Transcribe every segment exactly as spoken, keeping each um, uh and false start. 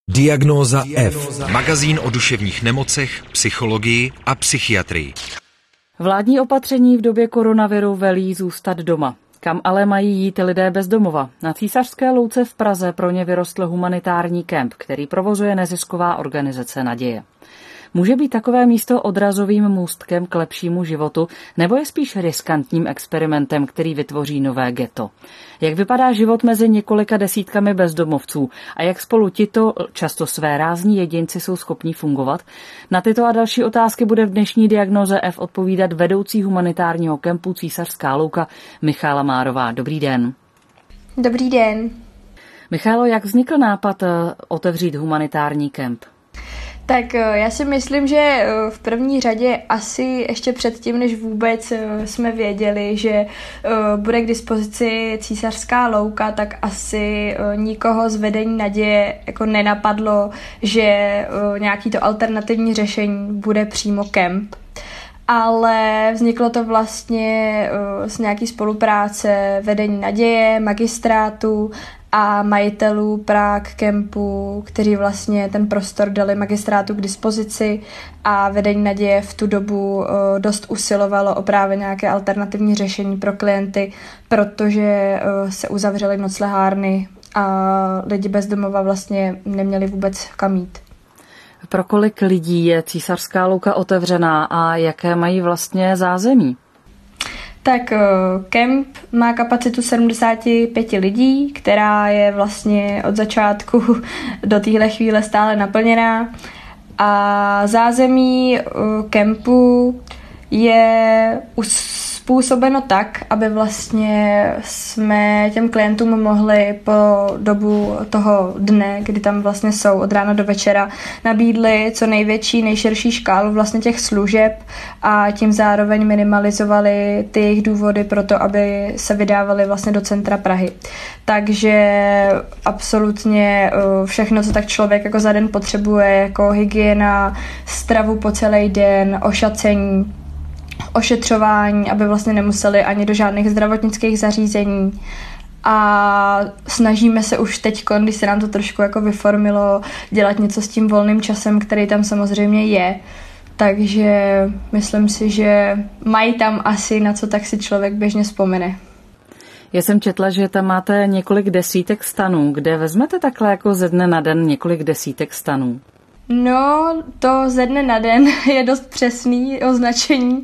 Diagnóza F. Magazín o duševních nemocech, psychologii a psychiatrii. Vládní opatření v době koronaviru velí zůstat doma. Kam ale mají jít lidé bez domova? Na Císařské louce v Praze pro ně vyrostl humanitární kemp, který provozuje nezisková organizace Naděje. Může být takové místo odrazovým můstkem k lepšímu životu, nebo je spíš riskantním experimentem, který vytvoří nové ghetto? Jak vypadá život mezi několika desítkami bezdomovců a jak spolu tito často své rázní jedinci jsou schopni fungovat? Na tyto a další otázky bude v dnešní Diagnóze F odpovídat vedoucí humanitárního kempu Císařská louka Michála Márová. Dobrý den. Dobrý den. Michálo, jak vznikl nápad otevřít humanitární kemp? Tak já si myslím, že v první řadě asi ještě předtím, než vůbec jsme věděli, že bude k dispozici Císařská louka, tak asi nikoho z vedení Naděje jako nenapadlo, že nějaký to alternativní řešení bude přímo kemp. Ale vzniklo to vlastně z nějaký spolupráce vedení Naděje, magistrátu a majitelů Prague Campu, kteří vlastně ten prostor dali magistrátu k dispozici a vedení Naděje v tu dobu dost usilovalo o právě nějaké alternativní řešení pro klienty, protože se uzavřely noclehárny a lidi bez domova vlastně neměli vůbec kam jít. Pro kolik lidí je Císařská louka otevřená a jaké mají vlastně zázemí? Tak kemp má kapacitu sedmdesát pět lidí, která je vlastně od začátku do téhle chvíle stále naplněná. A zázemí kempu je způsobeno tak, aby vlastně jsme těm klientům mohli po dobu toho dne, kdy tam vlastně jsou od rána do večera, nabídli co největší, nejširší škálu vlastně těch služeb a tím zároveň minimalizovali ty jejich důvody pro to, aby se vydávali vlastně do centra Prahy. Takže absolutně všechno, co tak člověk jako za den potřebuje, jako hygiena, stravu po celý den, ošacení, ošetřování, aby vlastně nemuseli ani do žádných zdravotnických zařízení. A snažíme se už teď, když se nám to trošku jako vyformilo, dělat něco s tím volným časem, který tam samozřejmě je. Takže myslím si, že mají tam asi na co tak si člověk běžně vzpomene. Já jsem četla, že tam máte několik desítek stanů. Kde vezmete takhle jako ze dne na den několik desítek stanů? No, to ze dne na den je dost přesný označení,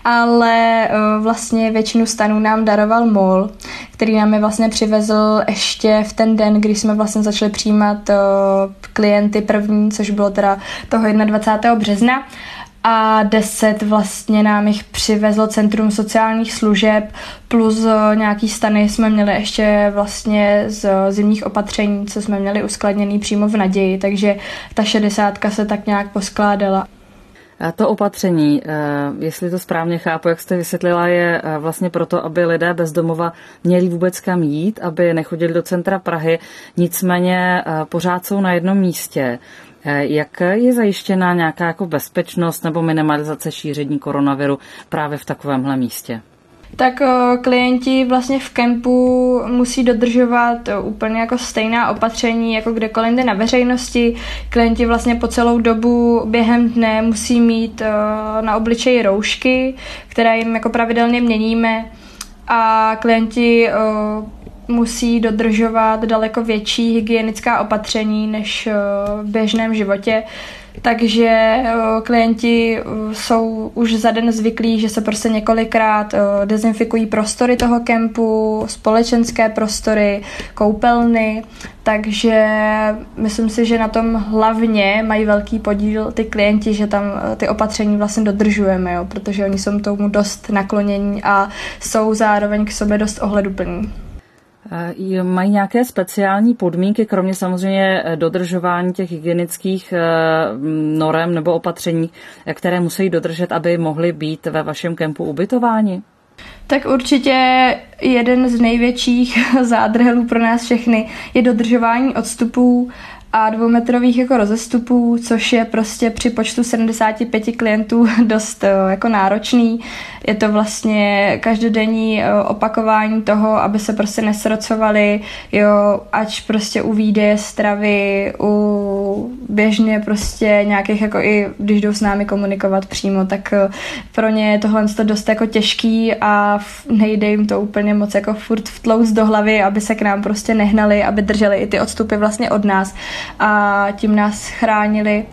ale vlastně většinu stanů nám daroval MOL, který nám je vlastně přivezl ještě v ten den, kdy jsme vlastně začali přijímat klienty první, což bylo teda toho dvacátého prvního března. A deset vlastně nám jich přivezlo Centrum sociálních služeb, plus nějaký stany jsme měli ještě vlastně z zimních opatření, co jsme měli uskladněný přímo v Naději, takže ta šedesátka se tak nějak poskládala. A to opatření, jestli to správně chápu, jak jste vysvětlila, je vlastně proto, aby lidé bez domova měli vůbec kam jít, aby nechodili do centra Prahy, nicméně pořád jsou na jednom místě. Jak je zajištěná nějaká jako bezpečnost nebo minimalizace šíření koronaviru právě v takovémhle místě? Tak o, klienti vlastně v kempu musí dodržovat o, úplně jako stejná opatření jako kdekoliv jinde na veřejnosti. Klienti vlastně po celou dobu během dne musí mít o, na obličeji roušky, které jim jako pravidelně měníme, a klienti o, musí dodržovat daleko větší hygienická opatření než v běžném životě. Takže klienti jsou už za den zvyklí, že se prostě několikrát dezinfikují prostory toho kempu, společenské prostory, koupelny, takže myslím si, že na tom hlavně mají velký podíl ty klienti, že tam ty opatření vlastně dodržujeme, jo, protože oni jsou tomu dost naklonění a jsou zároveň k sobě dost ohleduplní. Mají nějaké speciální podmínky, kromě samozřejmě dodržování těch hygienických norem nebo opatření, které musí dodržet, aby mohli být ve vašem kempu ubytováni? Tak určitě jeden z největších zádrhelů pro nás všechny je dodržování odstupů a dvoumetrových jako rozestupů, což je prostě při počtu sedmdesáti pěti klientů dost jako náročný. Je to vlastně každodenní opakování toho, aby se prostě nesrocovali, jo, ať prostě u výdeje stravy, u běžně prostě nějakých, jako i když jdou s námi komunikovat přímo, tak pro ně je tohle dost jako těžký a nejde jim to úplně moc jako furt vtlouct do hlavy, aby se k nám prostě nehnali, aby drželi i ty odstupy vlastně od nás a tím nás chránili.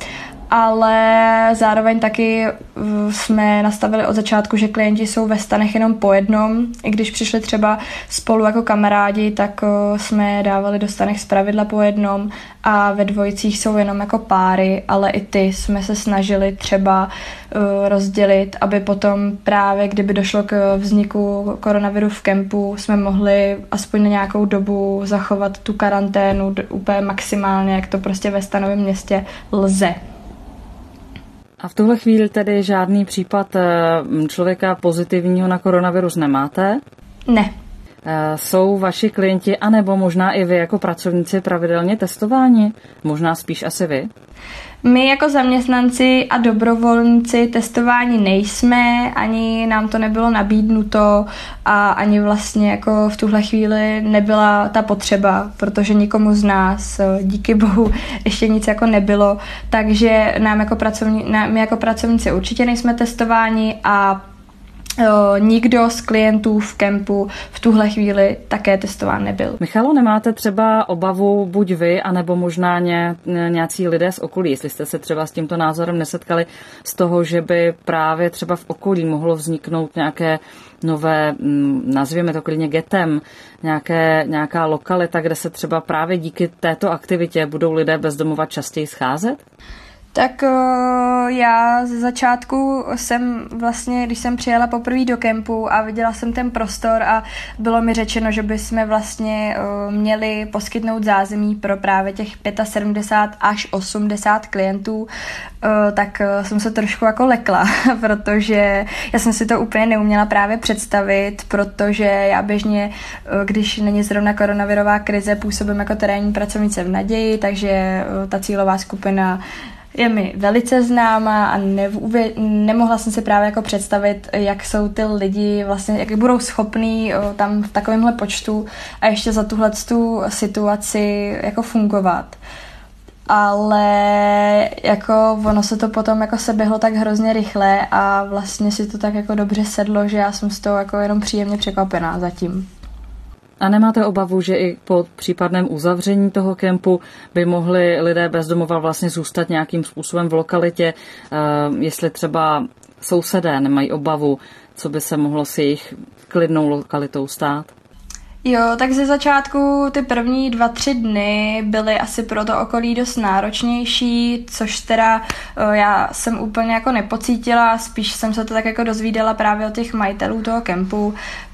Ale zároveň taky jsme nastavili od začátku, že klienti jsou ve stanech jenom po jednom. I když přišli třeba spolu jako kamarádi, tak jsme dávali do stanech zpravidla po jednom a ve dvojicích jsou jenom jako páry, ale i ty jsme se snažili třeba rozdělit, aby potom právě, kdyby došlo k vzniku koronaviru v kempu, jsme mohli aspoň na nějakou dobu zachovat tu karanténu úplně maximálně, jak to prostě ve stanovém městě lze. A v tuhle chvíli tedy žádný případ člověka pozitivního na koronavirus nemáte? Ne. Jsou vaši klienti, anebo možná i vy jako pracovníci pravidelně testováni? Možná spíš asi vy? My jako zaměstnanci a dobrovolníci testováni nejsme, ani nám to nebylo nabídnuto a ani vlastně jako v tuhle chvíli nebyla ta potřeba, protože nikomu z nás, díky bohu, ještě nic jako nebylo, takže nám jako pracovní, my jako pracovníci určitě nejsme testováni a nikdo z klientů v kempu v tuhle chvíli také testován nebyl. Michalo, nemáte třeba obavu buď vy, anebo možná ně, nějací lidé z okolí, jestli jste se třeba s tímto názorem nesetkali, z toho, že by právě třeba v okolí mohlo vzniknout nějaké nové, nazvěme to klidně getem, nějaké, nějaká lokalita, kde se třeba právě díky této aktivitě budou lidé bezdomova častěji scházet? Tak já ze začátku jsem vlastně, když jsem přijela poprvé do kempu a viděla jsem ten prostor a bylo mi řečeno, že bychom vlastně měli poskytnout zázemí pro právě těch sedmdesát pět až osmdesát klientů, tak jsem se trošku jako lekla, protože já jsem si to úplně neuměla právě představit, protože já běžně, když není zrovna koronavirová krize, působím jako terénní pracovnice v Naději, takže ta cílová skupina je mi velice známá a nevůvě, nemohla jsem si právě jako představit, jak jsou ty lidi vlastně, jak budou schopní o, tam v takovémhle počtu a ještě za tuhletu situaci jako fungovat. Ale jako ono se to potom jako seběhlo tak hrozně rychle a vlastně si to tak jako dobře sedlo, že já jsem z toho jako jenom příjemně překvapená zatím. A nemáte obavu, že i po případném uzavření toho kempu by mohli lidé bezdomova vlastně zůstat nějakým způsobem v lokalitě, jestli třeba sousedé nemají obavu, co by se mohlo s jejich klidnou lokalitou stát? Jo, tak ze začátku ty první dva, tři dny byly asi pro to okolí dost náročnější, což teda já jsem úplně jako nepocítila, spíš jsem se to tak jako dozvídala právě od těch majitelů toho kempu.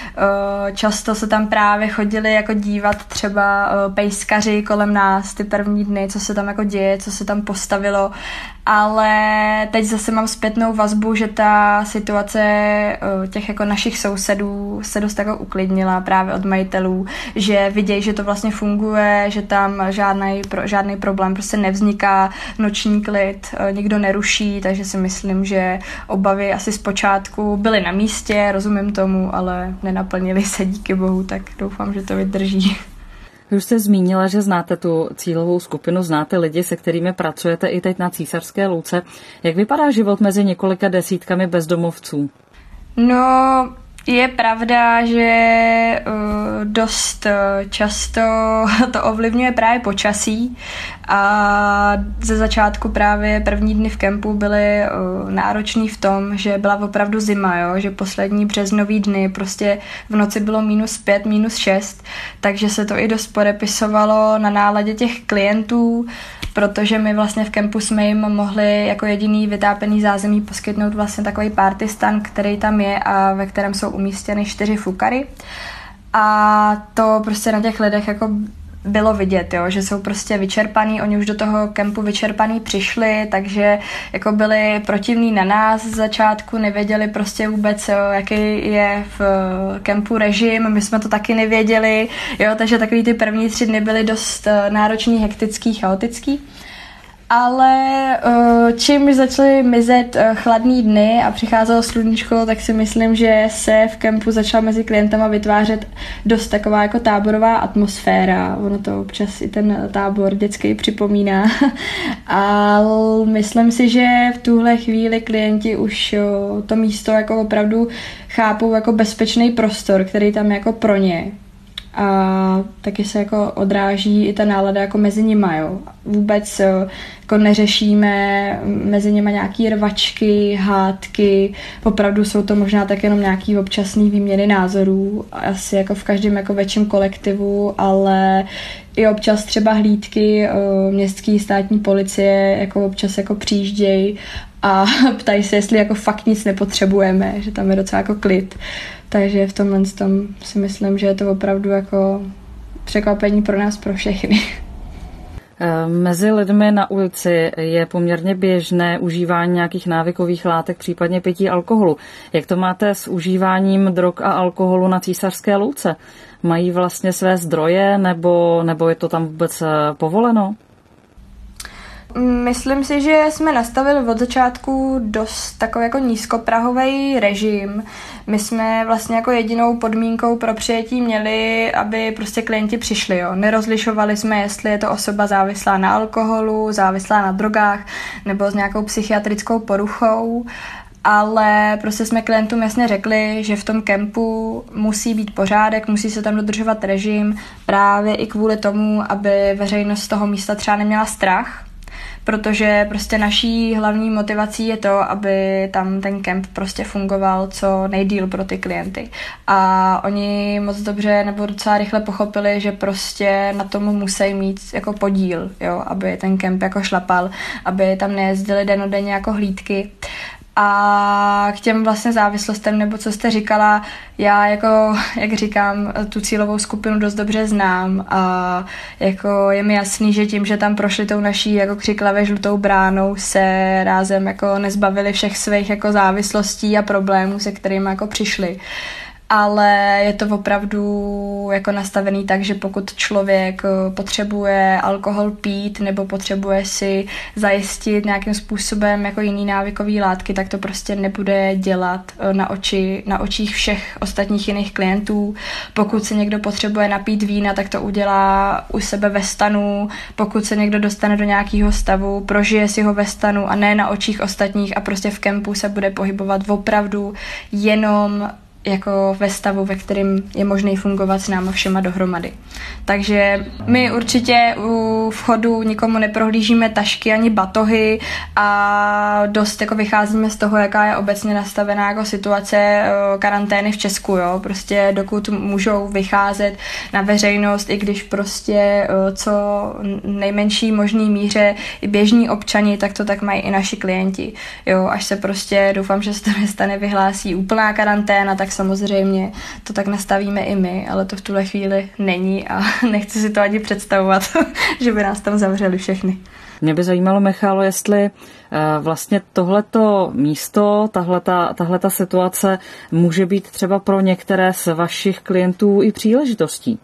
Často se tam právě chodili jako dívat třeba pejskaři kolem nás ty první dny, co se tam jako děje, co se tam postavilo, ale teď zase mám zpětnou vazbu, že ta situace těch jako našich sousedů se dost jako uklidnila právě od majitelů, že vidějí, že to vlastně funguje, že tam žádný, žádný problém prostě nevzniká, noční klid nikdo neruší, takže si myslím, že obavy asi zpočátku byly na místě, rozumím tomu, ale nenaplnily se díky bohu, tak doufám, že to vydrží. Vy už jste zmínila, že znáte tu cílovou skupinu, znáte lidi, se kterými pracujete i teď na Císařské louce. Jak vypadá život mezi několika desítkami bezdomovců? No, je pravda, že uh, dost uh, často to ovlivňuje právě počasí a ze začátku právě první dny v kempu byly uh, náročný v tom, že byla opravdu zima, jo? Že poslední březnový dny prostě v noci bylo minus pět, minus šest, takže se to i dost podepisovalo na náladě těch klientů, protože my vlastně v kempu jsme jim mohli jako jediný vytápený zázemí poskytnout vlastně takový party stan, který tam je a ve kterém jsou umístěny čtyři fukary. A to prostě na těch lidech jako bylo vidět, jo, že jsou prostě vyčerpaný, oni už do toho kempu vyčerpaný přišli, takže jako byli protivní na nás z začátku, nevěděli prostě vůbec, jo, jaký je v kempu režim, my jsme to taky nevěděli, jo, takže takový ty první tři dny byly dost náročný, hektický, chaotický. Ale čím začaly mizet chladný dny a přicházelo sluníčko, tak si myslím, že se v kempu začala mezi klientama vytvářet dost taková jako táborová atmosféra. Ono to občas i ten tábor dětský připomíná. A myslím si, že v tuhle chvíli klienti už to místo jako opravdu chápou jako bezpečný prostor, který tam jako pro ně. A taky se jako odráží i ta nálada jako mezi nima, jo. Vůbec jako neřešíme mezi nima nějaký rvačky, hádky, opravdu jsou to možná tak jenom nějaký občasný výměny názorů, asi jako v každém jako větším kolektivu, ale i občas třeba hlídky městské státní policie jako občas jako přijíždějí a ptají se, jestli jako fakt nic nepotřebujeme, že tam je docela jako klid. Takže v tomhle tom si myslím, že je to opravdu jako překvapení pro nás, pro všechny. Mezi lidmi na ulici je poměrně běžné užívání nějakých návykových látek, případně pití alkoholu. Jak to máte s užíváním drog a alkoholu na Císařské louce? Mají vlastně své zdroje, nebo, nebo je to tam vůbec povoleno? Myslím si, že jsme nastavili od začátku dost takový jako nízkoprahový režim. My jsme vlastně jako jedinou podmínkou pro přijetí měli, aby prostě klienti přišli. Jo. Nerozlišovali jsme, jestli je to osoba závislá na alkoholu, závislá na drogách nebo s nějakou psychiatrickou poruchou. Ale prostě jsme klientům jasně řekli, že v tom kempu musí být pořádek, musí se tam dodržovat režim právě i kvůli tomu, aby veřejnost z toho místa třeba neměla strach. Protože prostě naší hlavní motivací je to, aby tam ten kemp prostě fungoval co nejdýl pro ty klienty. A oni moc dobře nebo docela rychle pochopili, že prostě na tomu musí mít jako podíl, jo, aby ten kemp jako šlapal, aby tam nejezdili denodenně jako hlídky. A k těm vlastně závislostem, nebo co jste říkala, já jako, jak říkám, tu cílovou skupinu dost dobře znám a jako je mi jasný, že tím, že tam prošli tou naší jako křiklavě žlutou bránou, se rázem jako nezbavili všech svých jako závislostí a problémů, se kterými jako přišli. Ale je to opravdu jako nastavený tak, že pokud člověk potřebuje alkohol pít nebo potřebuje si zajistit nějakým způsobem jako jiný návykový látky, tak to prostě nebude dělat na oči, na očích všech ostatních jiných klientů. Pokud se někdo potřebuje napít vína, tak to udělá u sebe ve stanu. Pokud se někdo dostane do nějakého stavu, prožije si ho ve stanu a ne na očích ostatních a prostě v kempu se bude pohybovat opravdu jenom jako ve stavu, ve kterém je možný fungovat s náma všema dohromady. Takže my určitě u vchodu nikomu neprohlížíme tašky ani batohy a dost jako vycházíme z toho, jaká je obecně nastavená jako situace karantény v Česku, jo. Prostě dokud můžou vycházet na veřejnost, i když prostě co nejmenší možný míře i běžní občani, tak to tak mají i naši klienti. Jo, až se prostě, doufám, že se to nestane, vyhlásí úplná karanténa, tak samozřejmě to tak nastavíme i my, ale to v tuhle chvíli není a nechci si to ani představovat, že by nás tam zavřeli všechny. Mě by zajímalo, Michalo, jestli vlastně tohleto místo, tahleta, tahleta situace může být třeba pro některé z vašich klientů i příležitostí.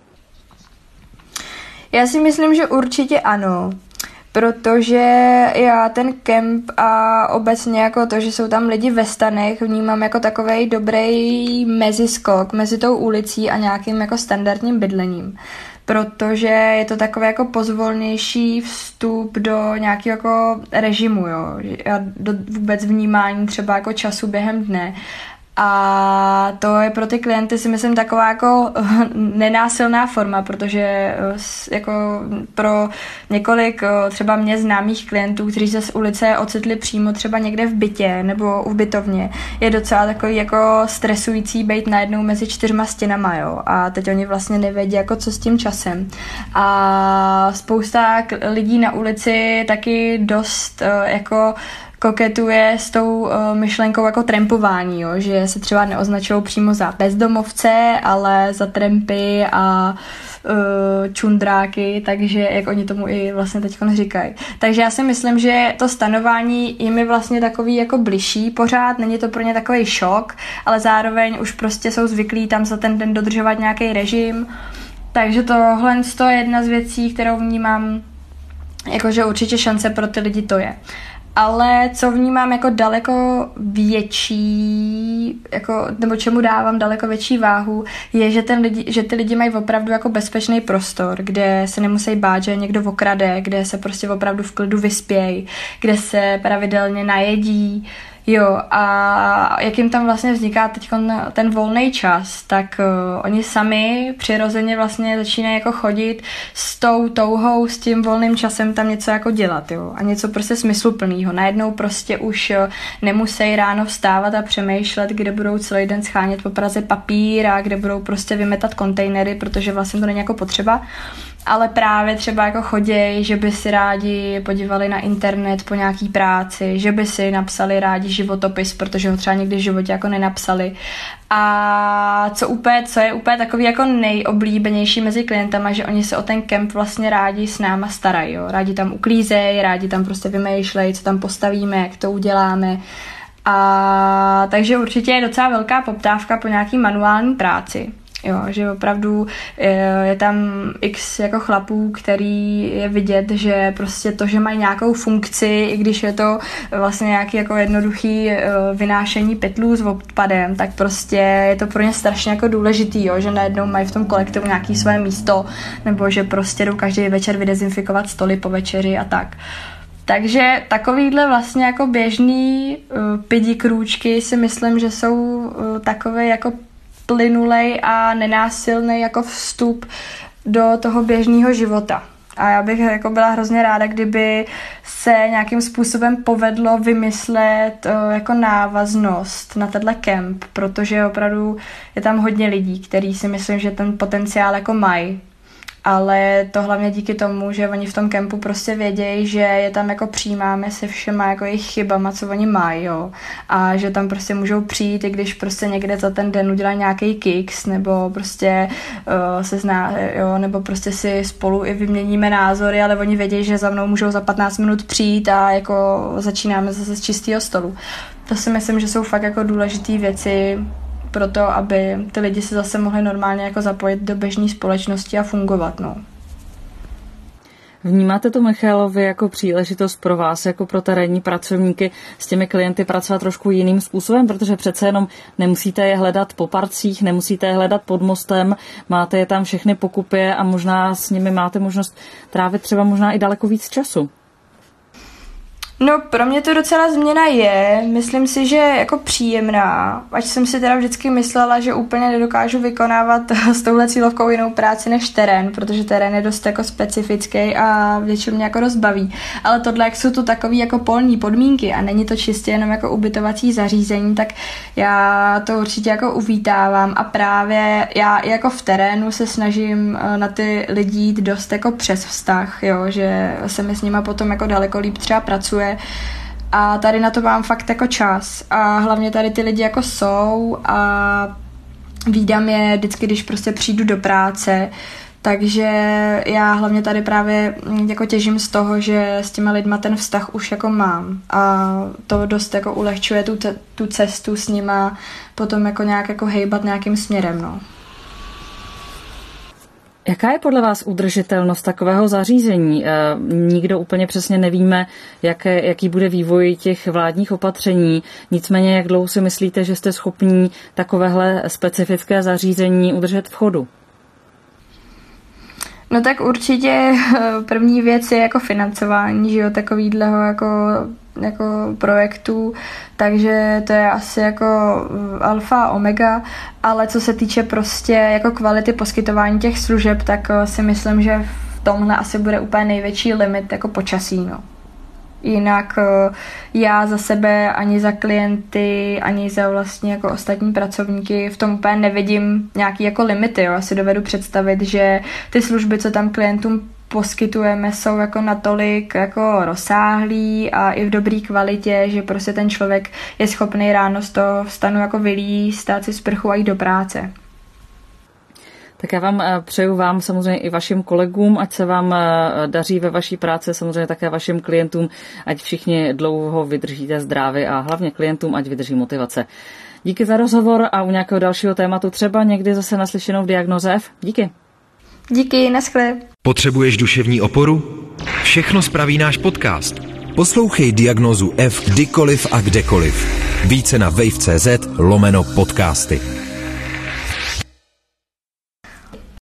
Já si myslím, že určitě ano. Protože já ten kemp a obecně jako to, že jsou tam lidi ve stanech, vnímám jako takovej dobrý meziskok mezi tou ulicí a nějakým jako standardním bydlením. Protože je to takový jako pozvolnější vstup do nějakého jako režimu, jo, a do vůbec vnímání třeba jako času během dne. A to je pro ty klienty, si myslím, taková jako nenásilná forma, protože jako pro několik třeba mě známých klientů, kteří se z ulice ocitli přímo třeba někde v bytě nebo v bytovně, je docela takový jako stresující být najednou mezi čtyřma stěnama, jo. A teď oni vlastně nevědí, jako co s tím časem. A spousta lidí na ulici taky dost jako koketuje s tou uh, myšlenkou jako trampování, jo? Že se třeba neoznačují přímo za bezdomovce, ale za trampy a uh, čundráky, takže jak oni tomu i vlastně teď říkají. Takže já si myslím, že to stanování jim je vlastně takový jako bližší pořád, není to pro ně takový šok, ale zároveň už prostě jsou zvyklí tam za ten den dodržovat nějaký režim, takže tohle je jedna z věcí, kterou vnímám, jakože určitě šance pro ty lidi to je. Ale co vnímám jako daleko větší, jako, nebo čemu dávám daleko větší váhu, je, že, ten lidi, že ty lidi mají opravdu jako bezpečný prostor, kde se nemusí bát, že někdo okrade, kde se prostě opravdu v klidu vyspějí, kde se pravidelně najedí. Jo, a jak jim tam vlastně vzniká teď ten volný čas, tak uh, oni sami přirozeně vlastně začínají jako chodit s tou touhou, s tím volným časem tam něco jako dělat, jo, a něco prostě smysluplného. Najednou prostě už uh, nemusí ráno vstávat a přemýšlet, kde budou celý den schánět po Praze papír a kde budou prostě vymetat kontejnery, protože vlastně to není jako potřeba. Ale právě třeba jako choděj, že by si rádi podívali na internet po nějaký práci, že by si napsali rádi životopis, protože ho třeba někdy v životě jako nenapsali. A co úplně, co je úplně takový jako nejoblíbenější mezi klientama, že oni se o ten kemp vlastně rádi s náma starají, jo. Rádi tam uklízejí, rádi tam prostě vymýšlejí, co tam postavíme, jak to uděláme. A takže určitě je docela velká poptávka po nějaký manuální práci. Jo, že opravdu je tam x jako chlapů, který je vidět, že prostě to, že mají nějakou funkci, i když je to vlastně nějaký jako jednoduchý vynášení pytlů s odpadem, tak prostě je to pro ně strašně jako důležitý, jo, že najednou mají v tom kolektivu nějaký své místo, nebo že prostě jdou každý večer vydezinfikovat stoly po večeři a tak. Takže takovýhle vlastně jako běžný uh, pidi krůčky si myslím, že jsou uh, takové jako plynulej a nenásilný jako vstup do toho běžného života. A já bych jako byla hrozně ráda, kdyby se nějakým způsobem povedlo vymyslet uh, jako návaznost na tenhle kemp, protože opravdu je tam hodně lidí, kteří si myslím, že ten potenciál jako mají. Ale to hlavně díky tomu, že oni v tom kempu prostě vědějí, že je tam jako přijímáme se všema jako jejich chybama, co oni mají, jo. A že tam prostě můžou přijít, i když prostě někde za ten den udělají nějaký kiks, nebo prostě uh, se zná, jo, nebo prostě si spolu i vyměníme názory, ale oni vědějí, že za mnou můžou za patnáct minut přijít a jako začínáme zase z čistého stolu. To si myslím, že jsou fakt jako důležité věci pro to, aby ty lidi se zase mohli normálně jako zapojit do běžné společnosti a fungovat, no. Vnímáte to, Michalovi, jako příležitost pro vás, jako pro terénní pracovníky s těmi klienty pracovat trošku jiným způsobem, protože přece jenom nemusíte je hledat po parcích, nemusíte je hledat pod mostem, máte je tam všechny po kupě a možná s nimi máte možnost trávit třeba možná i daleko víc času. No, pro mě to docela změna je. Myslím si, že jako příjemná. Ať jsem si teda vždycky myslela, že úplně nedokážu vykonávat s touhle cílovkou jinou práci než terén, protože terén je dost jako specifický a většinou mě jako rozbaví. Ale tohle, jak jsou tu takový jako polní podmínky a není to čistě jenom jako ubytovací zařízení, tak já to určitě jako uvítávám a právě já jako v terénu se snažím na ty lidi jít dost jako přes vztah, jo, že se mi s nima potom jako daleko líp třeba pracuje. A tady na to mám fakt jako čas a hlavně tady ty lidi jako jsou a vídám je vždycky, když prostě přijdu do práce, takže já hlavně tady právě jako těžím z toho, že s těma lidma ten vztah už jako mám a to dost jako ulehčuje tu, tu cestu s nima potom jako nějak jako hejbat nějakým směrem, no. Jaká je podle vás udržitelnost takového zařízení? Nikdo úplně přesně nevíme, jak, jaký bude vývoj těch vládních opatření. Nicméně, jak dlouho si myslíte, že jste schopní takovéhle specifické zařízení udržet v chodu? No tak určitě první věc je jako financování, že jo, takovýhleho jako, jako projektu, takže to je asi jako alfa a omega, ale co se týče prostě jako kvality poskytování těch služeb, tak si myslím, že v tomhle asi bude úplně největší limit jako počasí, no. Jinak já za sebe ani za klienty, ani za vlastně jako ostatní pracovníky v tom úplně nevidím nějaký jako limity. Jo. Já si dovedu představit, že ty služby, co tam klientům poskytujeme, jsou jako natolik jako rozsáhlý a i v dobré kvalitě, že prostě ten člověk je schopný ráno z toho vstanu jako vylízt, dát si sprchu a jít do práce. Tak já vám přeju vám samozřejmě i vašim kolegům, ať se vám daří ve vaší práci, samozřejmě také vašim klientům, ať všichni dlouho vydržíte zdraví a hlavně klientům, ať vydrží motivace. Díky za rozhovor a u nějakého dalšího tématu třeba někdy zase naslyšenou v Diagnoze F. Díky. Díky, naschle. Potřebuješ duševní oporu? Všechno spraví náš podcast. Poslouchej Diagnózu F kdykoliv a kdekoliv. Více na wave tečka cz lomeno podcasty.